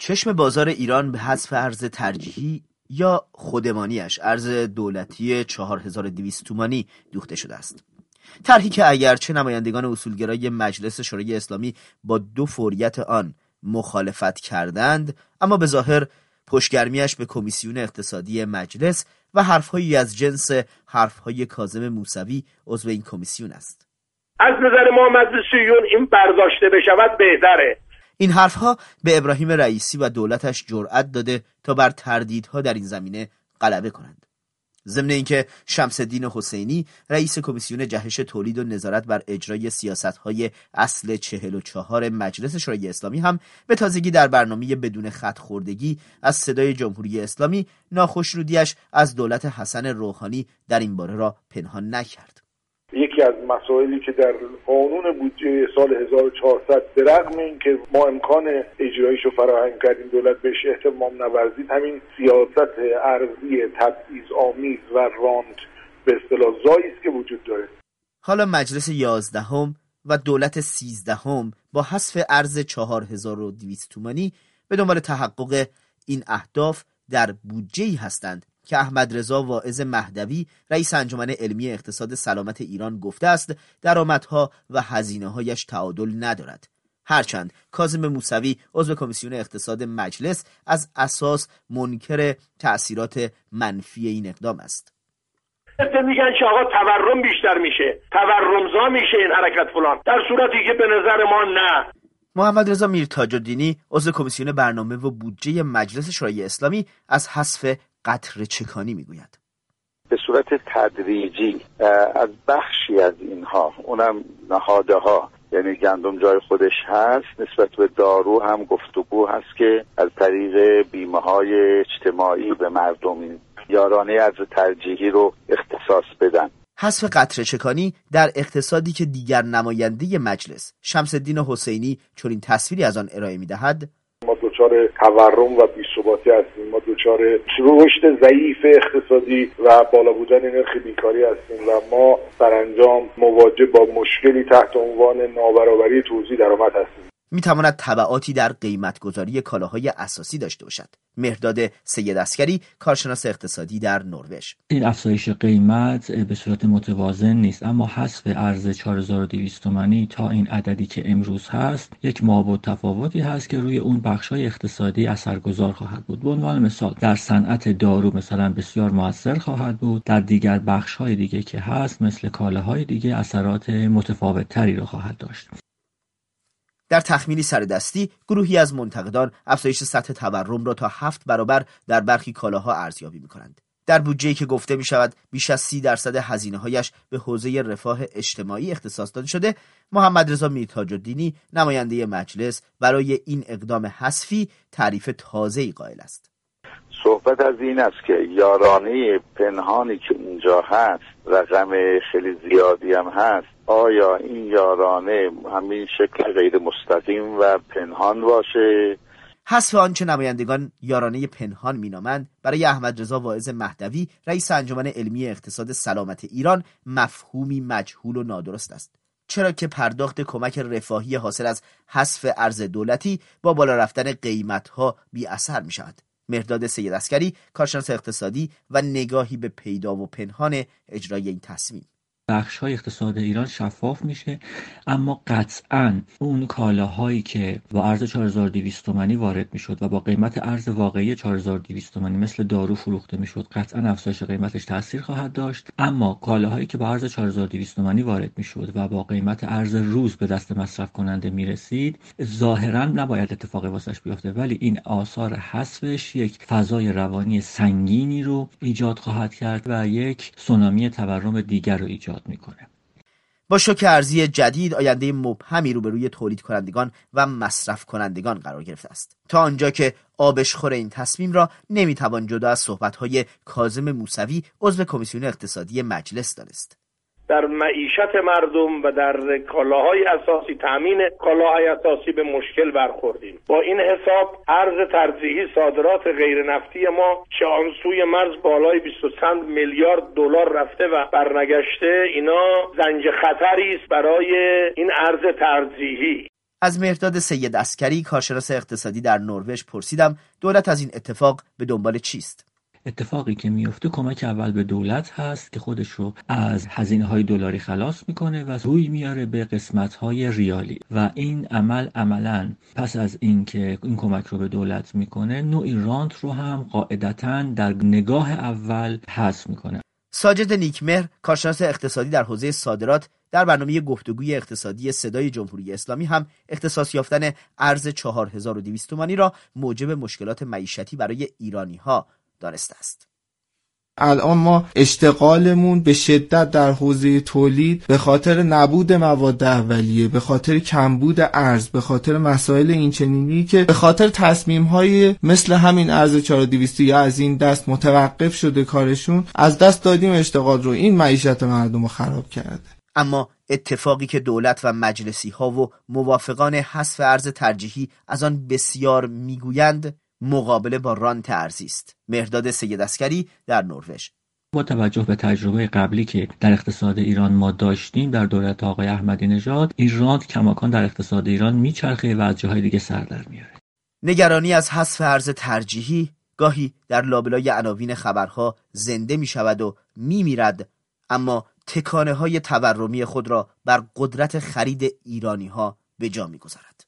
چشم بازار ایران به حذف ارز ترجیحی یا خودمانیش ارز دولتی 4200 تومانی دوخته شده است. طرحی که اگرچه نمایندگان اصولگرای مجلس شورای اسلامی با 2 فوریت آن مخالفت کردند، اما به ظاهر پشتگرمیش به کمیسیون اقتصادی مجلس و حرفهایی از جنس حرفهای کاظم موسوی عضو این کمیسیون است. از نظر ما مجلسیون این برداشته بشود بهتره. این حرفها به ابراهیم رئیسی و دولتش جرأت داده تا بر تردیدها در این زمینه غلبه کنند. ضمن اینکه شمس الدین حسینی رئیس کمیسیون جهش تولید و نظارت بر اجرای سیاست‌های اصل 44 مجلس شورای اسلامی هم به تازگی در برنامه بدون خط خوردگی از صدای جمهوری اسلامی ناخوشنودی‌اش از دولت حسن روحانی در این باره را پنهان نکرد. یکی از مسائلی که در قانون بودجه سال 1400 به رغم اینکه ما امکان اجرایشو فراهم کردیم دولت بهش اهتمام نورزید، همین سیاست ارزی تبعیض‌آمیز و راند به اصطلاح زایی است که وجود داره. حالا مجلس 11 و دولت 13 با حذف ارز 4200 تومانی به دنبال تحقق این اهداف در بودجه‌ای هستند که احمد رضا واعظ مهدوی رئیس انجمن علمی اقتصاد سلامت ایران گفته است درآمدها و هزینه‌هایش تعادل ندارد. هرچند کاظم موسوی عضو کمیسیون اقتصاد مجلس از اساس منکر تأثیرات منفی این اقدام است. میگن که آقا تورم بیشتر میشه، تورمزا میشه این حرکت فلان، در صورتی که به نظر ما نه. محمد رضا میرتاج‌الدینی عضو کمیسیون برنامه و بودجه مجلس شورای اسلامی از حذف قطره چکانی میگوید. به صورت تدریجی از بخشی از اینها، اونم نهادها، یعنی گندم جای خودش هست، نسبت به دارو هم گفتگو هست که از طریق بیمه‌های اجتماعی به مردم یارانه ارز ترجیحی رو اختصاص بدن. حذف قطره چکانی در اقتصادی که دیگر نماینده مجلس شمس الدین حسینی چنین تصویری از آن ارائه می‌دهد: ما دچار تورم و بی‌ثباتی هستیم، ما دچار رشد ضعیف اقتصادی و بالا بودن نرخ بیکاری هستیم و ما سرانجام مواجه با مشکلی تحت عنوان نابرابری توزیع درآمد هستیم. میتواند تبعاتی در قیمتگذاری کالاهای اساسی داشته باشد. مهرداد سید عسکری، کارشناس اقتصادی در نروژ: این افزایش قیمت به صورت متوازن نیست، اما حذف ارز 4200 تومانی تا این عددی که امروز هست یک مابعد تفاوتی هست که روی اون بخش‌های اقتصادی اثرگذار خواهد بود. به عنوان مثال در صنعت دارو مثلا بسیار موثر خواهد بود، در دیگر بخش‌های دیگه که هست مثل کالاهای دیگه اثرات متفاوت‌تری رو خواهد داشت. در تخمینی سردستی گروهی از منتقدان افزایش سطح تورم را تا 7 برابر در برخی کالاها ارزیابی می‌کنند. در بودجه‌ای که گفته می‌شود بیش از 30% هزینه‌هایش به حوزه رفاه اجتماعی اختصاص داده شده، محمد رضا میرتاج‌الدینی نماینده مجلس برای این اقدام حذفی تعریف تازه‌ای قائل است. صحبت از این است که یارانه پنهانی که اونجا هست، رقم خیلی زیادی هم هست، آیا این یارانه همین شکل غیر مستقیم و پنهان باشه؟ حذف آنچه نمایندگان یارانه پنهان مینامند برای احمد رضا واعظ مهدوی رئیس انجمن علمی اقتصاد سلامت ایران مفهومی مجهول و نادرست است، چرا که پرداخت کمک رفاهی حاصل از حذف ارز دولتی با بالا رفتن قیمت‌ها بی اثر می‌شود. مهرداد سید عسکری، کارشناس اقتصادی و نگاهی به پیدا و پنهان اجرای این تصمیم: بخش‌های اقتصاد ایران شفاف میشه، اما قطعاً اون کالاهایی که با ارز 4200 تومانی وارد میشد و با قیمت ارز واقعی 4200 تومانی مثل دارو فروخته میشد، قطعاً افزایش قیمتش تاثیر خواهد داشت. اما کالاهایی که با ارز 4200 تومانی وارد میشد و با قیمت ارز روز به دست مصرف کننده میرسید، ظاهراً نباید اتفاقی واسش بیفته، ولی این آثار حذفش یک فضای روانی سنگینی رو ایجاد خواهد کرد و یک سونامی تورم دیگر رو ایجاد میکنه. با شوک ارزی جدید آینده مبهمی روبروی تولید کنندگان و مصرف کنندگان قرار گرفته است، تا آنجا که آبشخور این تصمیم را نمیتوان جدا از صحبت‌های کاظم موسوی عضو کمیسیون اقتصادی مجلس دانست. در معیشت مردم و در کالاهای اساسی، تامین کالاهای اساسی به مشکل برخوردیم. با این حساب ارز ترجیحی صادرات غیر نفتی ما که آن سوی مرز بالای 20 میلیارد دلار رفته و برنگشته، اینا زنج خطری است برای این ارز ترجیحی. از مهرداد سید عسکری کارشناس اقتصادی در نروژ پرسیدم دولت از این اتفاق به دنبال چیست؟ اتفاقی که میفته کمک اول به دولت هست که خودش رو از هزینه‌های دلاری خلاص میکنه و روی میاره به قسمت‌های ریالی و این عملاً پس از این که این کمک رو به دولت میکنه نوعی رانت رو هم قاعدتاً در نگاه اول حذف میکنه. ساجد نیکمهر کارشناس اقتصادی در حوزه صادرات در برنامه گفتگوی اقتصادی صدای جمهوری اسلامی هم اختصاص یافتن ارز 4200 تومانی را موجب مشکلات معیشتی برای ایرانی‌ها دانسته است. الان ما اشتغالمون به شدت در حوزه تولید به خاطر نبود مواد اولیه، به خاطر کمبود ارز، به خاطر مسائل اینچنینی که به خاطر تصمیم‌های مثل همین ارز 4200 یا از این دست متوقف شده کارشون، از دست دادیم اشتغال رو. این معیشت مردم رو خراب کرده. اما اتفاقی که دولت و مجلسی ها و موافقان حذف ارز ترجیحی از آن بسیار میگویند مقابله با رانت ارزی است. مهرداد سید عسکری در نروژ: با توجه به تجربه قبلی که در اقتصاد ایران ما داشتیم در دولت آقای احمدی نژاد، این رانت کماکان در اقتصاد ایران میچرخه و از جاهای دیگه سر در میاره. نگرانی از حذف ارز ترجیحی گاهی در لابلای عناوین خبرها زنده می شود و می میرد، اما تکانه های تورمی خود را بر قدرت خرید ایرانی ها به جا می گذارد.